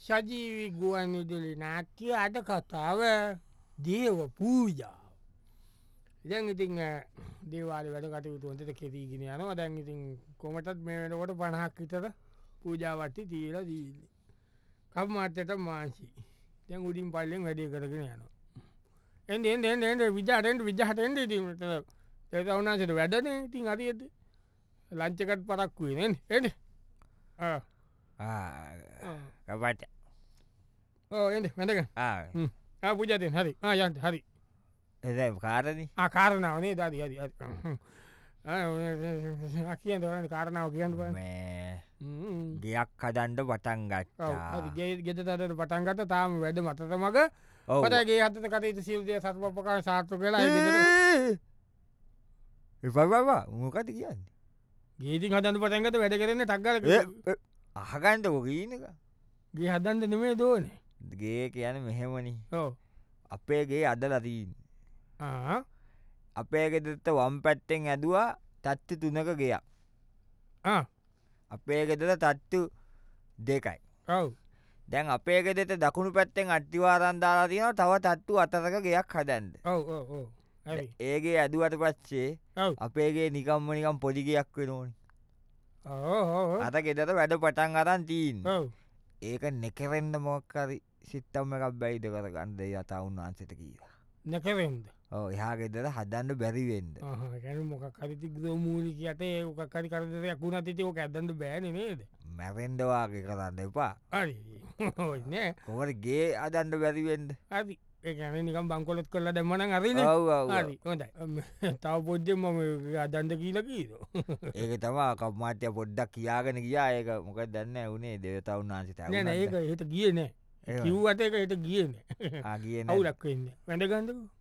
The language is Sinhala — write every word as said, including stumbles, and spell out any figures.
සජීවි ගුවන්විදුලි නාට්‍ය අද කතාව දේව පූජාව. දැන් ඉතින් දේවාල වැඩ කටයුතු හොඳට කෙරීගෙන යනවා. දැන් ඉතින් කොමටත් මේ වෙනකොට පණහක් විතර පූජාවට්ටි තියලා දීන්නේ. කම්මාට්ටට මාංශි. දැන් උඩින් පල්ලෙන් වැඩේ කරගෙන යනවා. එන්න එන්න එන්න එන්න විජහට එන්න විජහට එන්න ඉතින් ඒක වුණාසෙට වැඩනේ ඉතින් හරියට. ලන්ච් එකත් පරක්කු වෙන එන්න එන්න. ආ කපට ඕ එන්න වැඳගෙන. හ්ම්. ආ පූජා දෙන්න හරි. ආ යන්න හරි. එ කාරණ ආ කාරණාවනේ දාදි හරි හරි. ආ කියන්න ඕනේ කාරණාව කියන්න බෑ. මේ හ්ම්. ගයක් හදන්ඩ පටන් ඔව් ගත්තා හරි ගේ ගෙදරට පටන් ගත්තා තාම වැඩ මතට මග. ඔව්. පටන් ගේ හදට කටයුතු සියලු දේ සතුටුපකාර සාර්ථක වෙලා ඒ ගෙදර එපබවා මොකද කියන්නේ ගේ ඉතින් හදන්න පටන් ගත්තා වැඩ කරන්නේ ටක් ගාලා අහගන්ඩ ොකීනක ගේ හදන්න නෙමෙයි දෝනේ. ගේ කියන මෙහෙමනි ඔව්. අපේගේ අද ලතිීන් ආ අපේ ගෙදරට වම් පැත්තෙන් ඇදවා තත්තු තුනක ගයක් ආ අපේ ගෙදර තත්තු දෙකයි ඔව්. දැන් අපේ ගෙදෙට දකුණු පැත්තෙන් අට්ටිවාරන්දාලා තියෙන තව තත්තු අතරක ගයක් හදන්ද ඔව් ඔව් ඔව්. හරි. ඒගේ ඇදුවට පච්චේ ඔව්. අපේගේ නිකම්ම නිකම් පොඩිගයක් වෙනෝනි ඔව් ඔව් ඔව්. අත ගෙදර වැඩ පටන් අරන් තීන් ඔව්. ඒක නෙකරෙන්න්න මොක්කරි සිත්තම්ම එකක් බැයිද කර ගන්ද යතා උන්වන්සට කීවා නැකවෙන්ද. ඕ එහා ගෙදර හදන්න බැරිවෙන්ද ගැන මොක කරිති මූලික යට ඒ කරි කරදරයක් වුණ තිති ඕක ඇදන්නට බෑන නේද. මැරෙන්ඩවාගේ කරන්න එපා හරි නෑ කොකට ගේ අදන්ඩ බැරිවෙන්ද හරි ඒන නිකම් බංකොලොත් කරලා දැමන අරින හරි හොඳයි තව පොද්්ජෙන් මම අදන්ද කියීල කීද. ඒක තමා කප්මාට්‍ය පොඩ්ඩක් කියාගෙන ගියා ඒක මොක දන්න වනේ දෙවතවුන් වන්සිත නෑ ඒක හිට ගියනෑ කිව්වට එක හිට ගියන කියන අවුලක් වෙන්න වැඩගන්දක